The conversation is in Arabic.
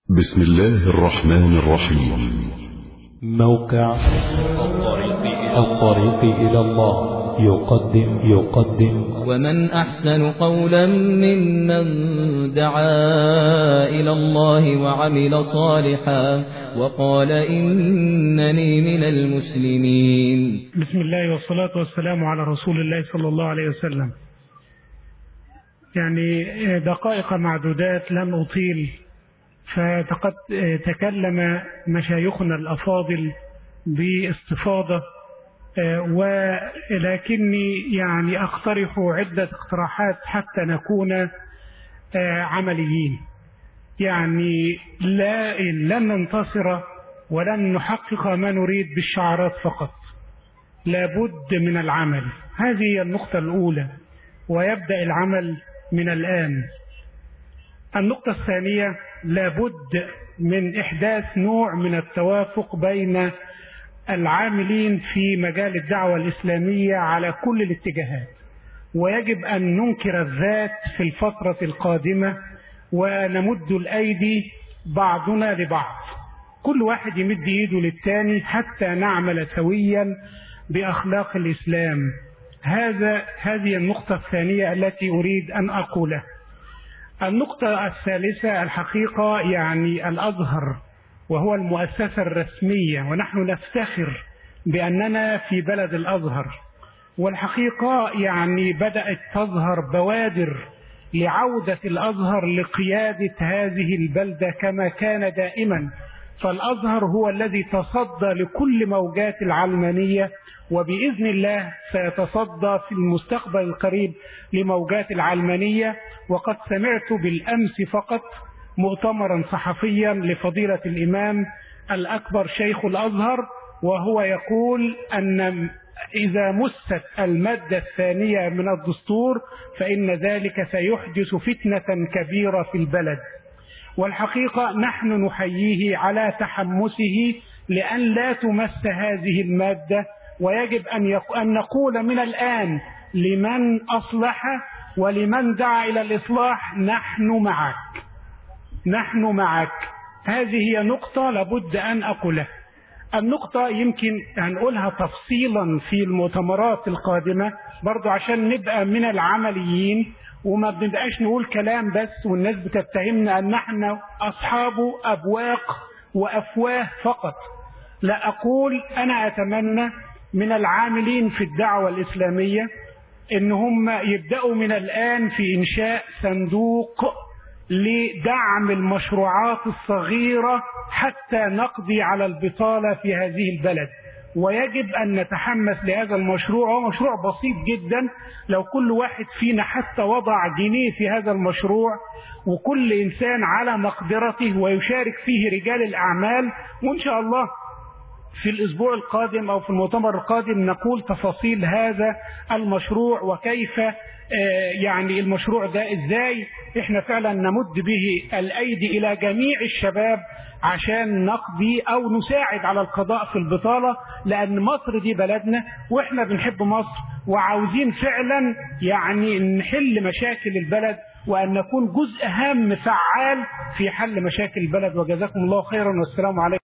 بسم الله الرحمن الرحيم. موقع الطريق إلى الله يقدم ومن أحسن قولا ممن دعا إلى الله وعمل صالحا وقال إنني من المسلمين. بسم الله والصلاة والسلام على رسول الله صلى الله عليه وسلم. يعني دقائق معدودات لن أطيل، فقد تكلم مشايخنا الأفاضل باستفاضة، ولكني يعني أقترح عدة اقتراحات حتى نكون عمليين. يعني لن ننتصر ولن نحقق ما نريد بالشعارات فقط، لابد من العمل. هذه هي النقطة الأولى، ويبدأ العمل من الآن. النقطة الثانية، لابد من إحداث نوع من التوافق بين العاملين في مجال الدعوة الإسلامية على كل الاتجاهات، ويجب أن ننكر الذات في الفترة القادمة ونمد الأيدي بعضنا لبعض، كل واحد يمد إيده للتاني حتى نعمل سويا بأخلاق الإسلام. هذه النقطة الثانية التي أريد أن أقولها. النقطة الثالثة، الحقيقة يعني الأزهر وهو المؤسسة الرسمية، ونحن نفتخر بأننا في بلد الأزهر، والحقيقة يعني بدأت تظهر بوادر لعودة الأزهر لقيادة هذه البلدة كما كان دائما. فالأزهر هو الذي تصدى لكل موجات العلمانية، وبإذن الله سيتصدى في المستقبل القريب لموجات العلمانية. وقد سمعت بالأمس فقط مؤتمرا صحفيا لفضيلة الإمام الأكبر شيخ الأزهر، وهو يقول أن إذا مست المادة الثانية من الدستور فإن ذلك سيحدث فتنة كبيرة في البلد. والحقيقة نحن نحييه على تحمسه لأن لا تمس هذه المادة، ويجب أن نقول من الآن لمن أصلح ولمن دعا إلى الإصلاح: نحن معك، نحن معك. هذه هي نقطة لابد أن أقولها. النقطة يمكن هنقولها تفصيلا في المؤتمرات القادمة برضو عشان نبقى من العمليين، وما بنبقاش نقول كلام بس والناس بتتهمنا أن نحن أصحاب أبواق وأفواه فقط. لا، أقول أنا أتمنى من العاملين في الدعوة الإسلامية إن هم يبدأوا من الآن في إنشاء صندوق لدعم المشروعات الصغيرة حتى نقضي على البطالة في هذه البلد. ويجب أن نتحمس لهذا المشروع، هو مشروع بسيط جدا. لو كل واحد فينا حتى وضع جنيه في هذا المشروع، وكل إنسان على مقدرته، ويشارك فيه رجال الأعمال، وإن شاء الله في الأسبوع القادم أو في المؤتمر القادم نقول تفاصيل هذا المشروع وكيف يعني المشروع ده إزاي إحنا فعلا نمد به الأيدي إلى جميع الشباب عشان نقضي أو نساعد على القضاء في البطالة، لأن مصر دي بلدنا وإحنا بنحب مصر وعاوزين فعلا يعني نحل مشاكل البلد، وأن نكون جزء هام فعال في حل مشاكل البلد. وجزاكم الله خيرا، والسلام عليكم.